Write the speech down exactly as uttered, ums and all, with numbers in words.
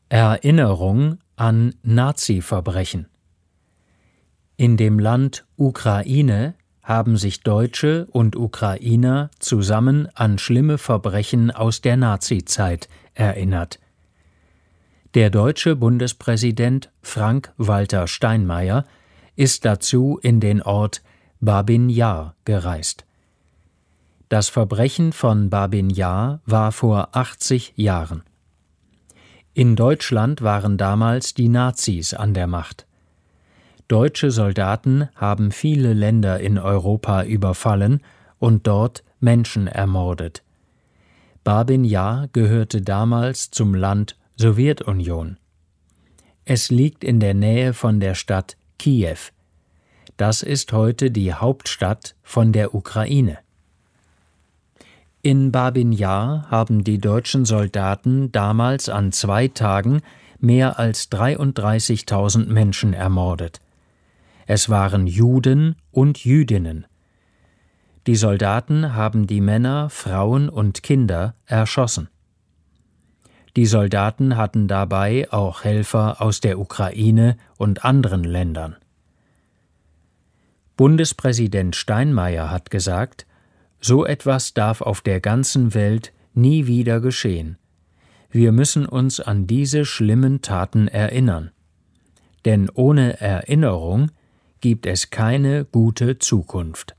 Erinnerung an Nazi-Verbrechen. In dem Land Ukraine haben sich Deutsche und Ukrainer zusammen an schlimme Verbrechen aus der Nazizeit erinnert. Der deutsche Bundespräsident Frank-Walter Steinmeier ist dazu in den Ort Babin Jar gereist. Das Verbrechen von Babin Jar war vor achtzig Jahren. In Deutschland waren damals die Nazis an der Macht. Deutsche Soldaten haben viele Länder in Europa überfallen und dort Menschen ermordet. Babin Jar gehörte damals zum Land Sowjetunion. Es liegt in der Nähe von der Stadt Kiew. Das ist heute die Hauptstadt von der Ukraine. In Babin Jar haben die deutschen Soldaten damals an zwei Tagen mehr als dreiunddreißigtausend Menschen ermordet. Es waren Juden und Jüdinnen. Die Soldaten haben die Männer, Frauen und Kinder erschossen. Die Soldaten hatten dabei auch Helfer aus der Ukraine und anderen Ländern. Bundespräsident Steinmeier hat gesagt, so etwas darf auf der ganzen Welt nie wieder geschehen. Wir müssen uns an diese schlimmen Taten erinnern. Denn ohne Erinnerung gibt es keine gute Zukunft.